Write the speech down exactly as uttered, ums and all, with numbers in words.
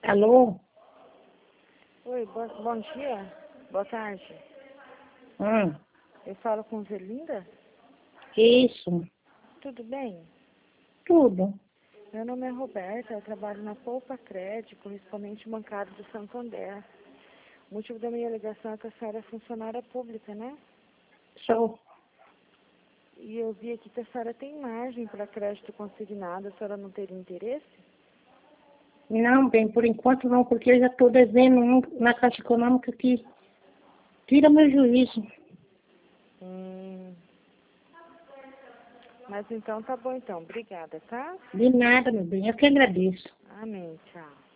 Alô? Oi, bo- bom dia. Boa tarde. Hum, Eu falo com Zelinda? isso, Tudo bem? tudo. Meu nome é Roberta, eu trabalho na Poupa Crédito, correspondente bancário do Santander. O motivo da minha ligação é que a senhora é funcionária pública, né? Sou. E eu vi aqui que a senhora tem margem para crédito consignado, a senhora não teria interesse? Não, bem, por enquanto não, porque eu já estou devendo um na Caixa Econômica que tira meu juízo. Hum. Mas então tá bom então, obrigada, tá? De nada, meu bem, eu que agradeço. Amém, tchau.